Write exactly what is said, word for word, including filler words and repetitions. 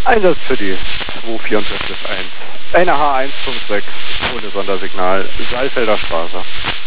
Einsatz für die zwei vier fünf eins. Eine H eins fünf sechs ohne Sondersignal, Saalfelder Straße.